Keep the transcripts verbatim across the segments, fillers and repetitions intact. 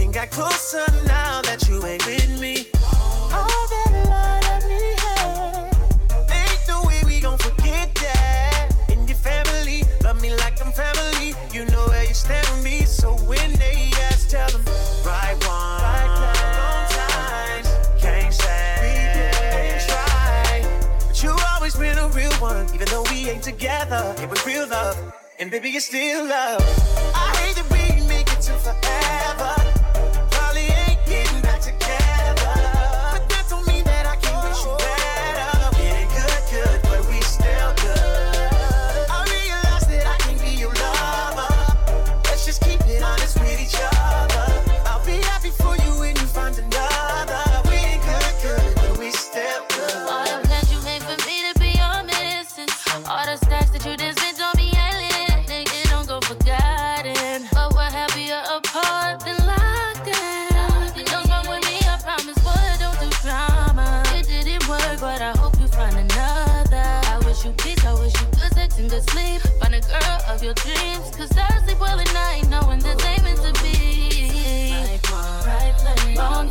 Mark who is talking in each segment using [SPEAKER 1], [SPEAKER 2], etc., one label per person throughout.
[SPEAKER 1] Everything got closer now that you ain't with me. All that love that we had, ain't no way we gon' forget that. In your family, love me like I'm family. You know where you stand with me, so when they ask, tell them right one, right now, long times, can't say we didn't try. But you always been a real one, even though we ain't together. It was real love, and baby, it's still love. I hate that we make it to forever. Probably ain't getting back together, but that don't mean that I can't wish you better. We ain't good, good, but we still good. I realize that I can't be your lover. Let's just keep it honest with each other. I'll be happy for you when you find another. We ain't good, good, but we still good.
[SPEAKER 2] All the plans you made for me to be your missing. All the stacks that you did send on me, ain't it don't go forgotten. But we're happier apart than locked in. You don't come with me, I promise, boy, don't do drama. It didn't work, but I hope you find another. I wish you peace, I wish you good sex and good sleep. Find a girl of your dreams, cause I sleep well at night knowing this ain't meant to be. Right one, right place, wrong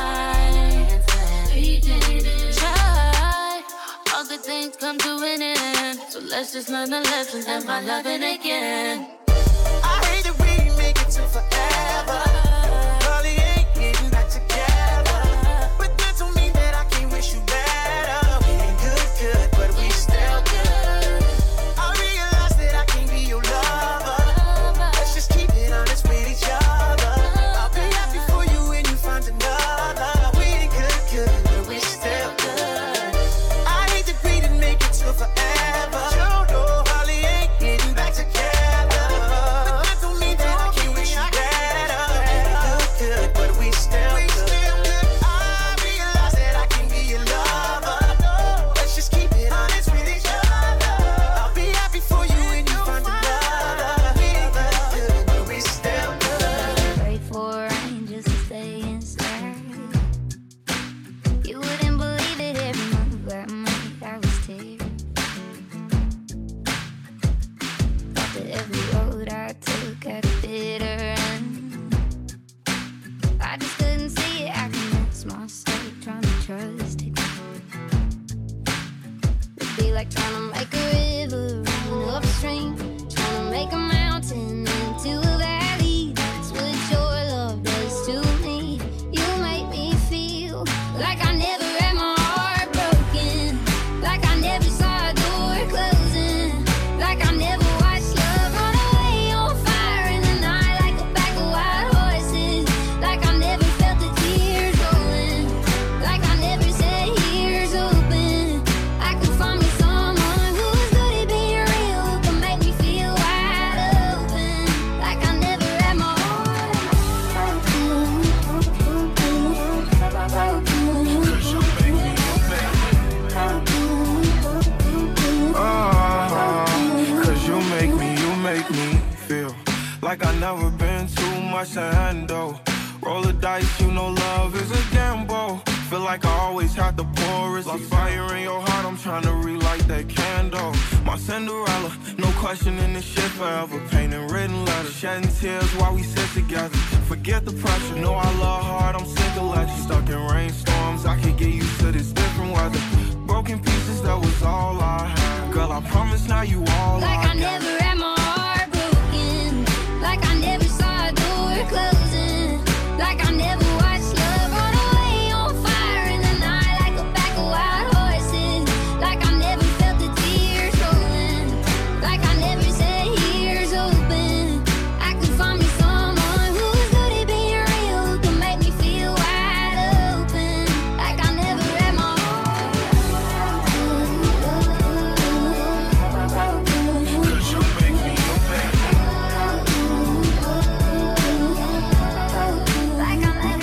[SPEAKER 2] time. We didn't try. All good things come to an end, so let's just learn the lessons and find loving again.
[SPEAKER 1] I hate that we make it to forever. Probably ain't getting back together, but that don't mean that I can't wish you better. We ain't good, good, but we still good. I realize that I can't be your lover. Let's just keep it honest with each other. I'll be happy for you when you find another. We ain't good, good, but we still good. I hate that we didn't make it to forever. You know, probably ain't getting back together, but that don't mean that I can't wish you better. Good, good, but we still good. I realize that I can be your lover. Let's just keep it honest with each other. I'll be happy for you when you find another. We ain't good, good, but we still good.
[SPEAKER 2] Pray for rain just to stay inside. You wouldn't believe it, every month where I was tearing. Thought that every road I took had a bitter end. I just couldn't see it, I convinced myself, trying to trust it. It'd be like trying to make a river run upstream, trying to make a mountain into a valley. That's what your love does to me. You make me feel like I never had my heart broken, like I never saw a door closing, like I never watched love run away on fire in the night like a pack of wild horses, like I never felt the tears rolling, like I never said here's open. I could find me someone who's good at being real, who can make me feel wide open, like I never had my heart broken.
[SPEAKER 3] Uh, Cause you make me, you make me feel like I never been too much to handle. Roll the dice, you know love is a gamble. Feel like I always have to pour it. Like fire in your heart, I'm trying to relight that candle. My Cinderella, no questioning this shit forever. Painting written letters, shedding tears while we sit together. Forget the pressure, know I love hard, I'm sick of let you. Stuck in rainstorms, I could get used to this different weather. Broken pieces, that was all I had. Girl, I promise now you all
[SPEAKER 2] Like
[SPEAKER 3] I
[SPEAKER 2] I never had my heart broken, like I never saw a door closing, like I never watched love run away on fire in the night like a pack of wild horses, like I never felt the tears rolling, like I never said here's open. I could find me someone who's good at being real, who can make me feel wide open, like I never had my heart broken.
[SPEAKER 3] Cause you make me, you make me.
[SPEAKER 2] Like I never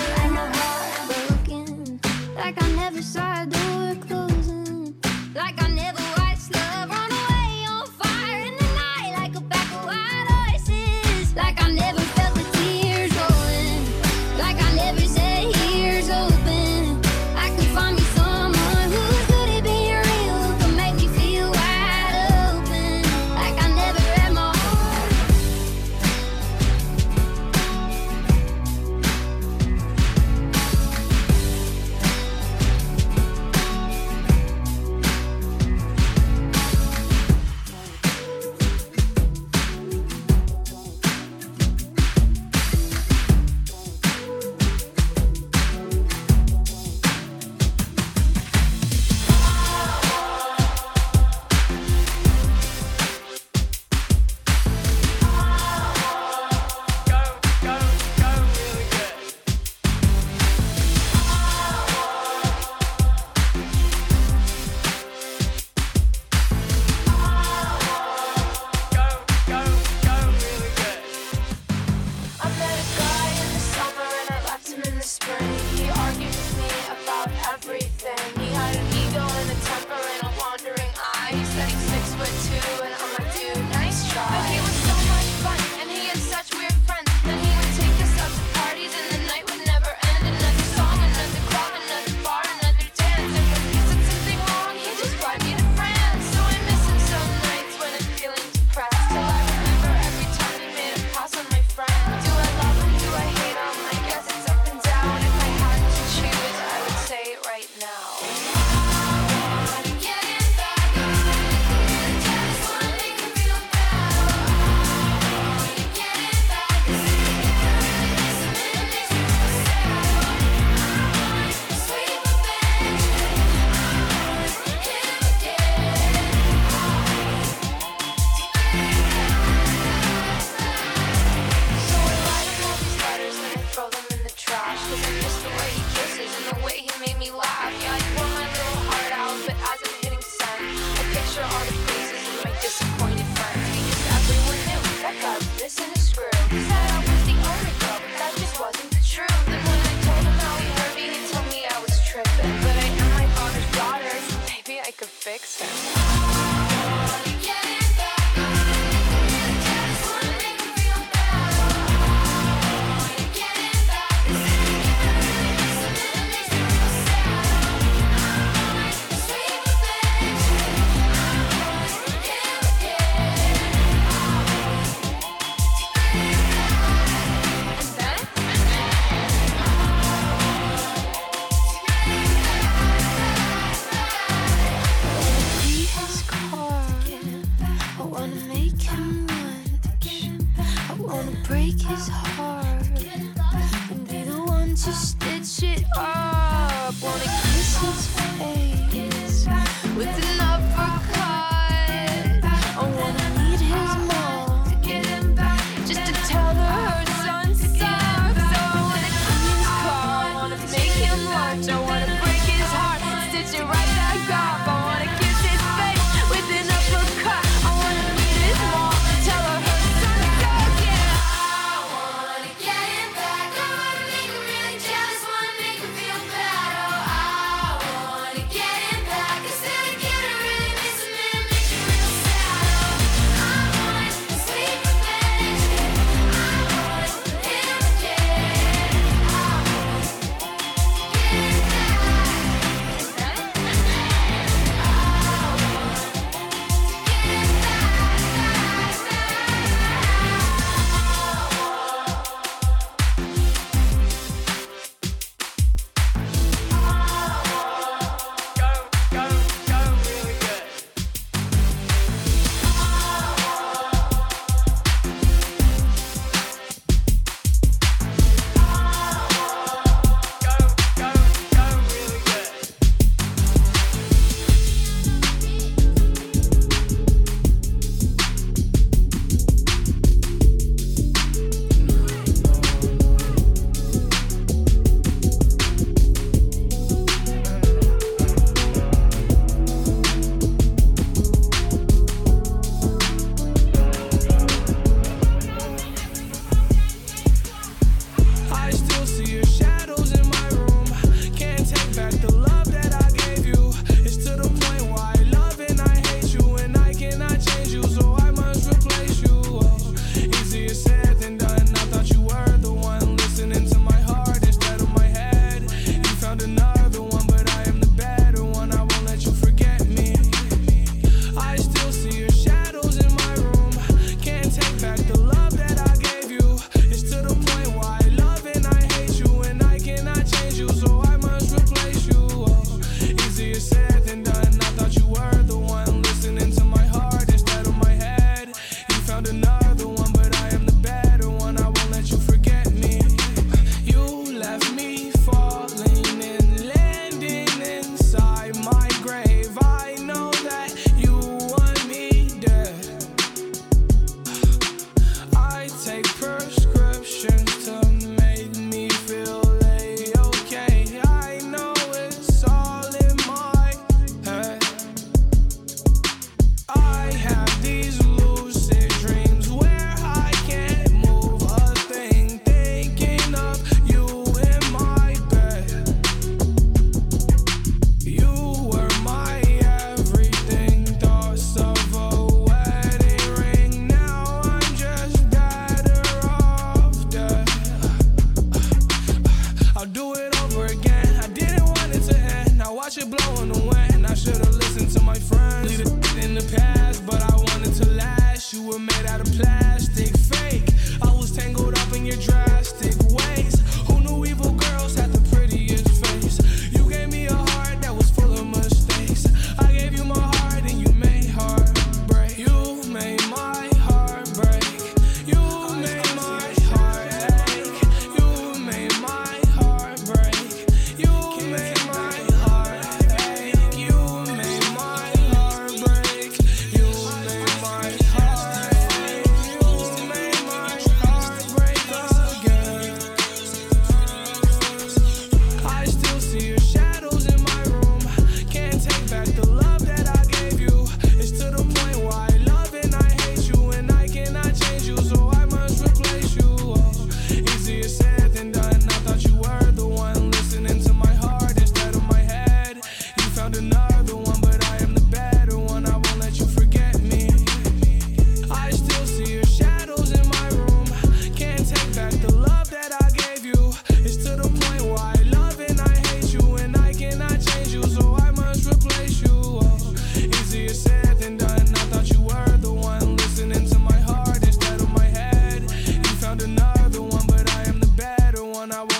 [SPEAKER 4] Mixer.
[SPEAKER 2] Break his heart and be the one to stitch it up. Wanna kiss his face with an uppercut. I wanna meet his mom just to tell her her son sucks. So I wanna clean his car, I wanna make him lunch, I wanna break his heart, stitch it right back up. I wanna kiss his face with an uppercut. I wanna meet his mom, tell her her son sucks. Yeah.
[SPEAKER 3] Back the love that I gave you. It's to the point why I love and I hate you, and I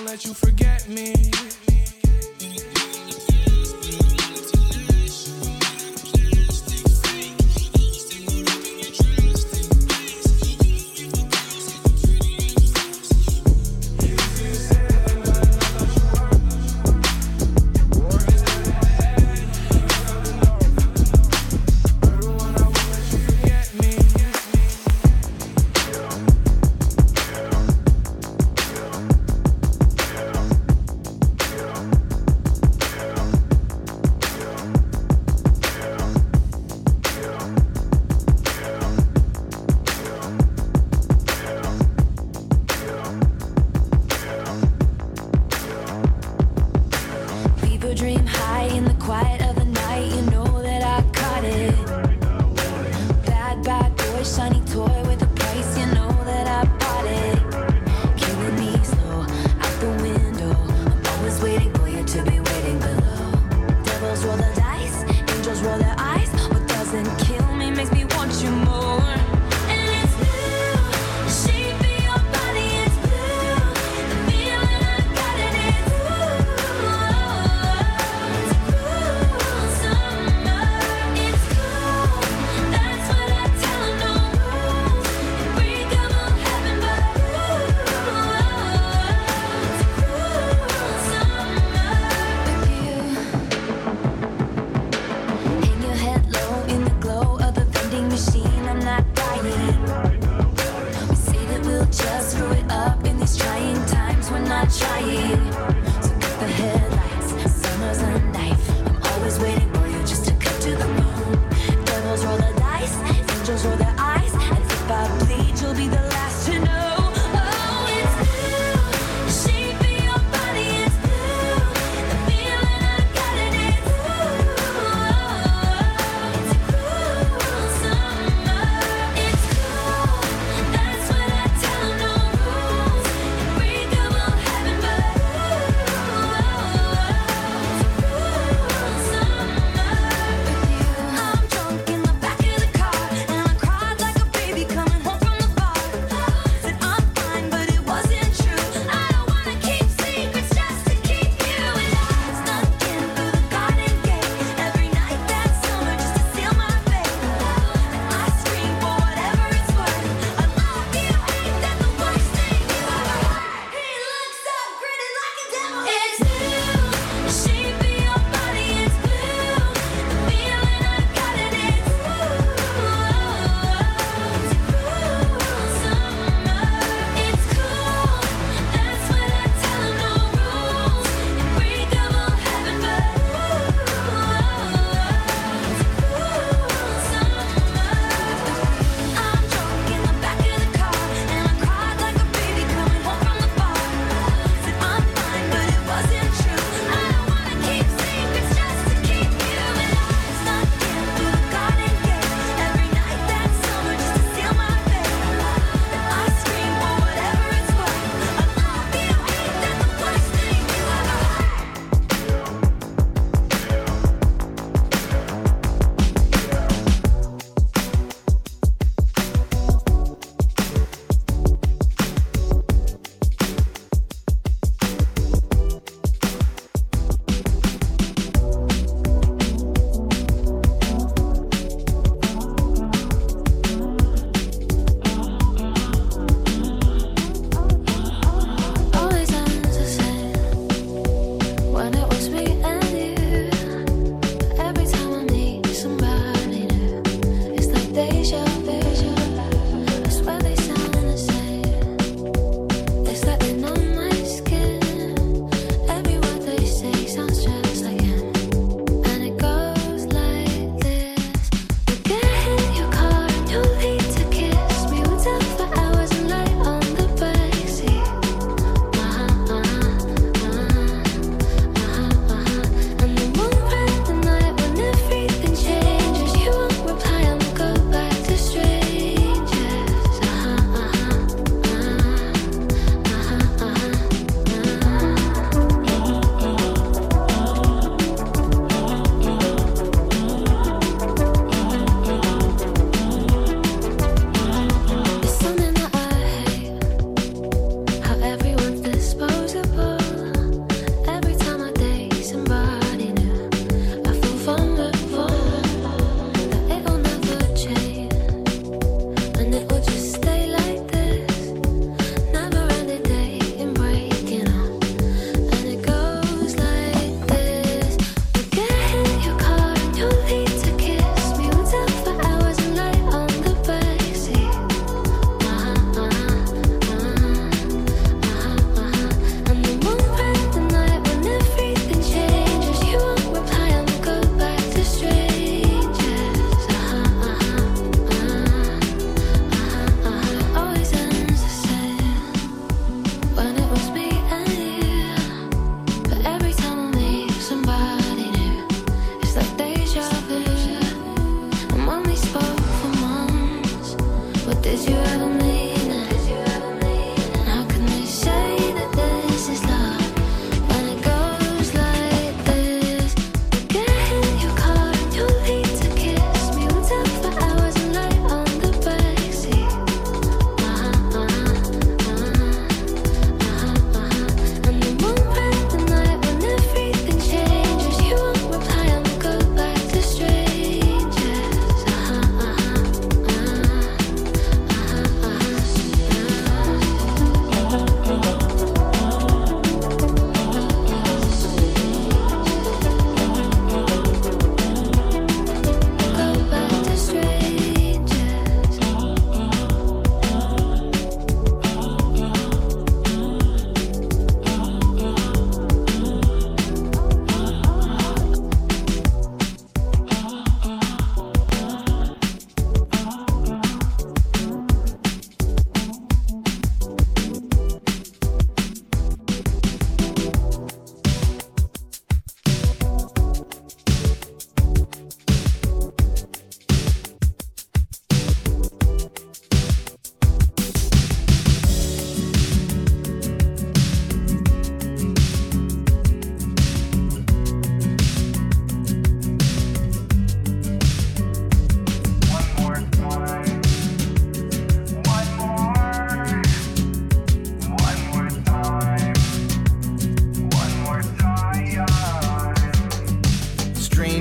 [SPEAKER 3] let you forget me.
[SPEAKER 1] Yeah.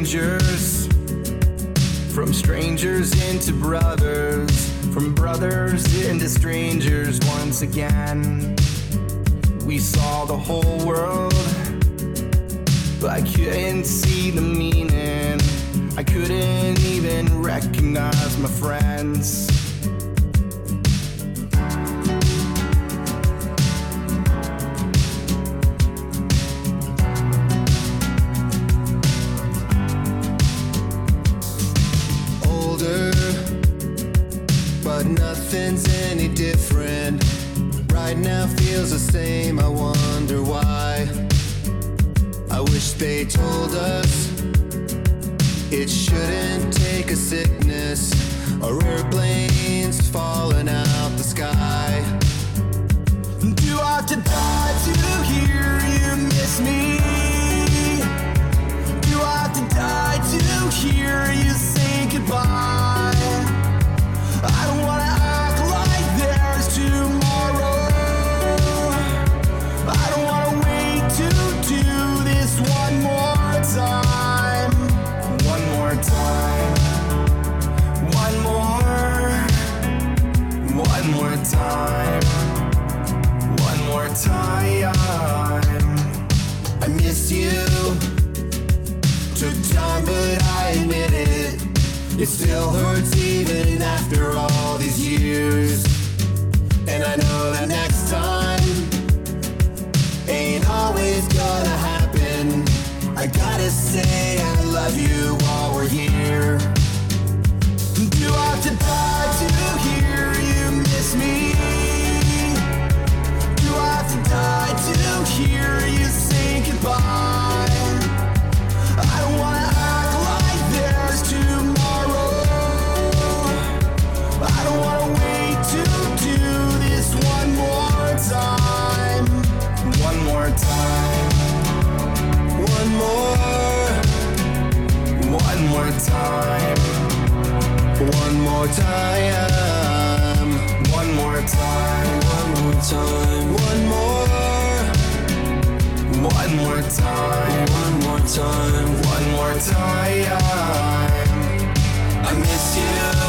[SPEAKER 3] strangers, from strangers into brothers, from brothers into strangers once again. We saw the whole world, but I couldn't see the meaning. I couldn't even recognize my friends.
[SPEAKER 4] Older, but nothing's any different. Right now feels the same, I wonder why. I wish they told us it shouldn't take a sickness or airplanes falling out the sky. Do I have to die to hear you miss me? Do I have to die to hear you say goodbye? I don't wanna act like there's tomorrow. I don't wanna wait to do this one more time.
[SPEAKER 3] One more time. One more. One more time. One more time.
[SPEAKER 4] I miss you. Took time, but I admit it. It still hurts even after all these years. And I know that next time ain't always gonna happen. I gotta say I love you while we're here. Do I have to die to hear you miss me? Do I have to die to hear you say goodbye? I don't wanna act like there's tomorrow. I don't wanna wait to do this one more time.
[SPEAKER 3] One more time.
[SPEAKER 4] One more.
[SPEAKER 3] One more time.
[SPEAKER 4] One more time.
[SPEAKER 3] One more time.
[SPEAKER 4] One more time. One more.
[SPEAKER 3] One more time.
[SPEAKER 4] One more time.
[SPEAKER 3] One more time.
[SPEAKER 4] I miss you.